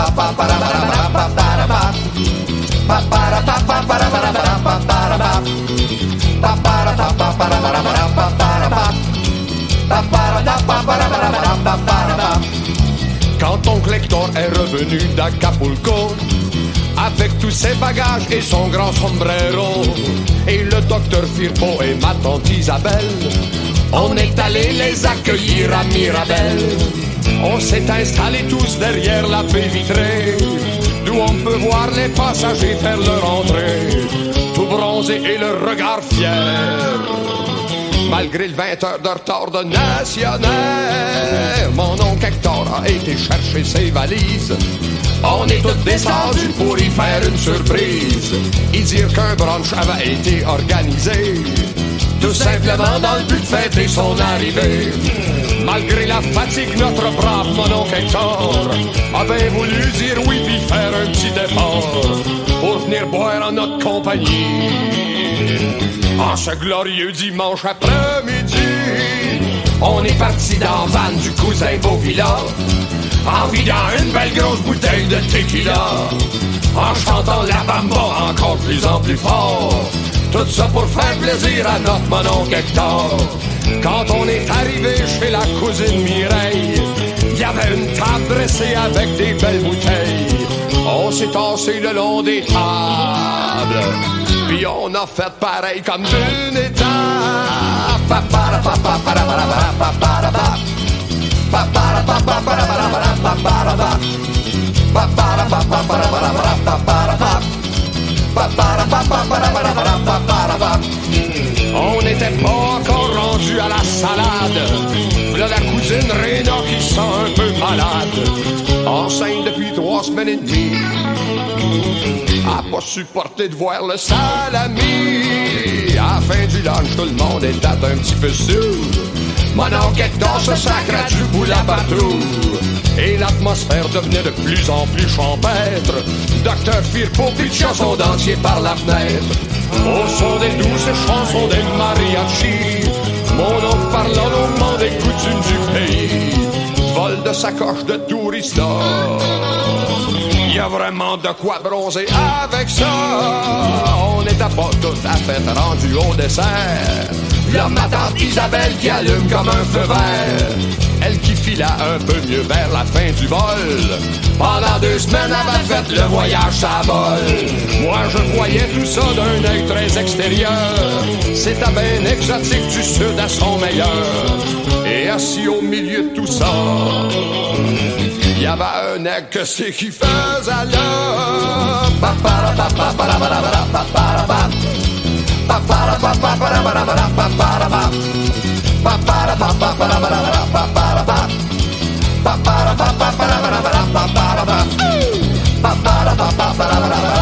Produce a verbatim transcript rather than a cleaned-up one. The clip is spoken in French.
Quand oncle Hector est revenu d'Acapulco avec tous ses bagages et son grand sombrero, et le docteur Firpo et ma tante Isabelle, on est allé les accueillir à Mirabel. On s'est installés tous derrière la baie vitrée, d'où on peut voir les passagers faire leur entrée, tout bronzés et le regard fier. Malgré le vingt heures de retard de Nationaire, mon oncle Hector a été chercher ses valises. On est tous descendus pour y faire une surprise et dire qu'un brunch avait été organisé, tout simplement dans le but de fêter son arrivée. Malgré la fatigue, notre brave mon oncle Hector a bien voulu dire oui puis faire un petit effort pour venir boire en notre compagnie. En ce glorieux dimanche après-midi, on est parti dans la van du cousin Beauvilla, en vidant une belle grosse bouteille de tequila, en chantant la bamba encore plus en plus fort. Tout ça pour faire plaisir à notre mon oncle Hector. Quand on est arrivé chez la cousine Mireille, il y avait une table dressée avec des belles bouteilles. On s'est tassé le long des tables, puis on a fait pareil comme d'une étape. On n'était pas encore rendu à la salade. Voilà la cousine Réna qui sent un peu malade, enceinte depuis trois semaines et demie, a pas supporté de voir le salami. À la fin du lunch, tout le monde était un petit peu sourd. Mon oncle Hector se sacra du bout la partout, et l'atmosphère devenait de plus en plus champêtre. Docteur Firpo pitcha son dentier par la fenêtre, au son des douces chansons des mariachis. Mon oncle parlant longuement des coutumes du pays, vol de sacoche de tourista. Y a vraiment de quoi bronzer avec ça. On n'était pas tout à fait rendu au dessert. Là, ma tante Isabelle qui allume comme un feu vert, elle qui fila un peu mieux vers la fin du vol. Pendant deux semaines, avait fait le voyage à vol. Moi, je voyais tout ça d'un œil très extérieur. C'était bien exotique du sud à son meilleur. Et assis au milieu de tout ça, il y avait un aigle que c'est qui faisait là. Ba ba da ba ba ba da ba da ba ba da ba. Ba ba da ba ba ba da ba da ba.